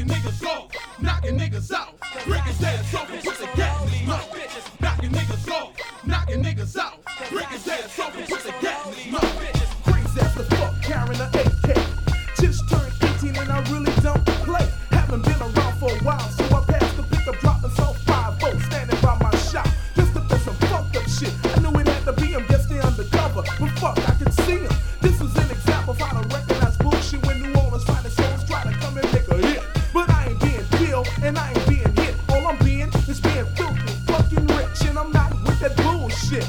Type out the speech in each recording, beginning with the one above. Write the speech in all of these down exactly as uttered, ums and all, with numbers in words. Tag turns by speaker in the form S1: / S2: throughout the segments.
S1: knocking niggas off, knocking niggas out, breaking ass off and put the gas in my bitches, knocking niggas off, knocking niggas out, breaking ass off and put the gas in my bitches.
S2: Crazy as the fuck, carrying a A K. Just turned eighteen and I really don't play. Haven't been around for a while, so I passed the pickup, dropping so five oh, standing by my shop. Just to put some fucked up shit. I knew it had to be him, guess they undercover, but fuck, I could see him. This is an example of how to recognize bullshit when New Orleans fighting souls try to come and make a hit. But I ain't being killed and I ain't being hit. All I'm being is being filthy, fucking rich, and I'm not with that bullshit.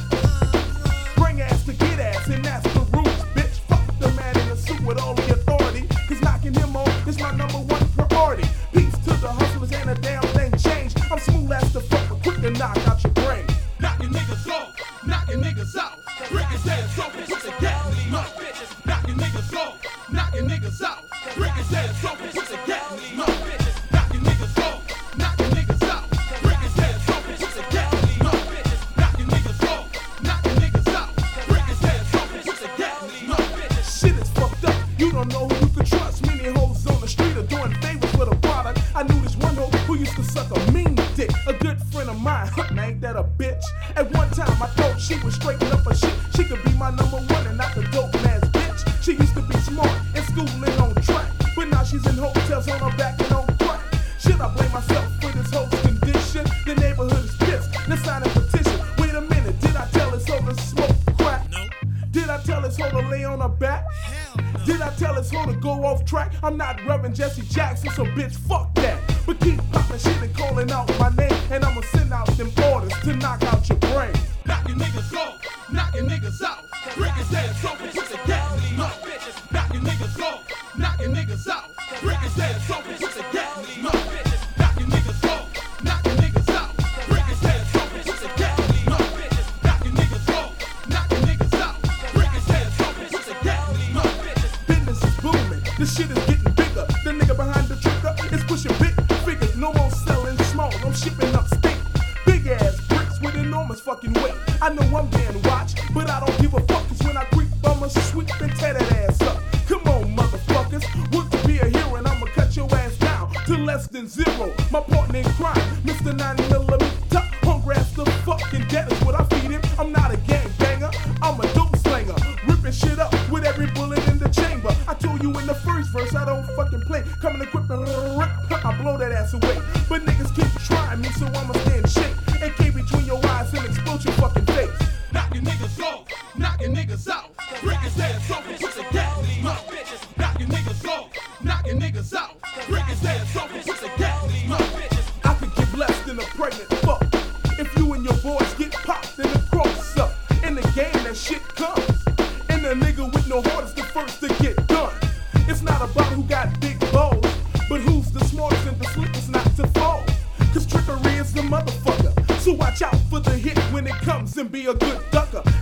S2: Bring ass to get ass, and that's the rules, bitch. Fuck the man in the suit with all the authority, cause knocking him on is my number one priority. Peace to the hustlers and a damn thing changed. I'm smooth as the fuck, but quick to knock out your brain.
S1: Knocking niggas off, knocking niggas out, breaking ass off and put the gas in my bitches, knocking niggas off, knocking niggas out, breaking ass off and put the gas in my bitches, knocking niggas off, knocking niggas out, breaking ass off and put the gas in my bitches, knocking niggas off, knocking niggas out, breaking ass off and put the gas in my bitches.
S2: Shit is fucked up, you don't know who you can trust. Many hoes on the street are doing favors for the product. I knew this one hoe who used to suck a mean dick, a good friend of mine. Now ain't that a bitch? At one time I thought she was straightening up her shit. She could be my number one and not the dope ass bitch. She used to be smart and schooling on track, but now she's in hotels on her back and on crack. Should I blame myself for this whole condition? The neighborhood is pissed, let's sign a petition. Wait a minute, did I tell this hoe to smoke crack?
S1: No.
S2: Did I tell this hoe to lay on her back?
S1: Hell no.
S2: Did I tell this hoe to go off track? I'm not Reverend Jesse Jackson, so bitch, fuck that. But keep popping shit and calling out my name, and I'ma send out them orders to knock out your brain.
S1: Knocking niggas off, knocking niggas out, breaking ass off and put the gas in my bitches, knocking niggas off, knocking niggas out, breaking ass off and put the gas in my bitches, knocking niggas off, knocking niggas out, breaking ass off and put the gas in my bitches, knocking niggas off, knocking niggas out, breaking ass off and put the gas in my bitches.
S2: Business is booming, this shit is getting bigger. The nigga behind the trigger is pushing big figures. No more selling small, I'm shipping up state. Big ass bricks with enormous fucking weight. I know I'm being watched, but I don't give a fuck, cause when I creep, I'ma sweep and tear that ass up. Come on, motherfuckers, work to be a hero, and I'ma cut your ass down to less than zero. My partner in crime, Mister nine millimeter, hungry as the fucking dead is what I feed him. I'm not a gang banger, I'm a dope slinger, ripping shit up with every bullet in the chamber. I told you in the first verse, I don't fucking play. Coming equipped and rip, I blow that ass away. But niggas keep trying me, so I'ma stay in shape and keep between your eyes and explode your fucking face.
S1: Knocking niggas off, knocking niggas out, breaking ass off and put the gas in my bitches, knocking niggas off, knocking niggas out, breaking ass off and put the gas in my bitches.
S2: I could give less than a pregnant fuck if you and your boys get popped in the cross up. In the game, that shit comes, and the nigga with no heart is the first to get done. It's not about who got big balls, but who's the smartest and the slickest not to fall. Cause trickery is the motherfucker, so watch out for the hit when it comes and be a good ducker.